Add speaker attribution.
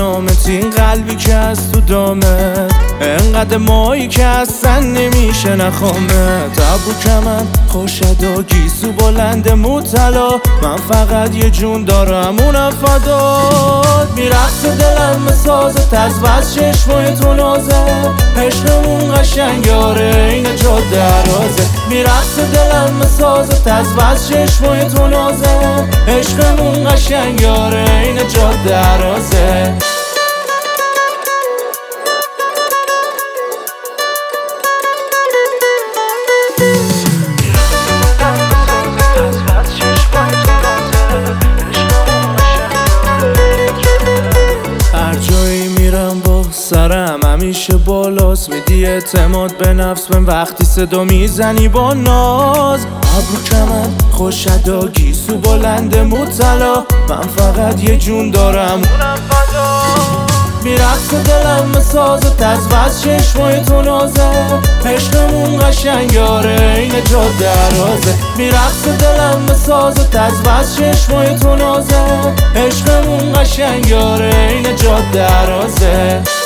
Speaker 1: نامت، این قلبی که از تو دامت، انقدر مایی که اصلا نمیشه نخوامت. ابرو کمن خوشد و گیسو بلند مطلا، من فقط یه جون دارم اونم فدات. میرقص دلم سازت از بس چشمای تو نازه، عشقمون قشنگ یاره این جا درازه. میرقص دلم سازت از بس چشمای تو نازه، عشقمون قشنگ یاره این جا درازه. هر جایی میرم با سرم همیشه بالاست، میدی اعتماد به نفس من وقتی صدا میزنی با ناز. ابرو کمن خوشد و گیسو بلند مطلا، من فقط یه جون دارم اونم فدا. میرقص دلم سازت از بس چشمای تو نازه، عشقمون قشنگ یاره این جا درازه. میرقص دلم سازت از بس چشمای تو نازه، عشقمون قشنگ یاره این جا درازه.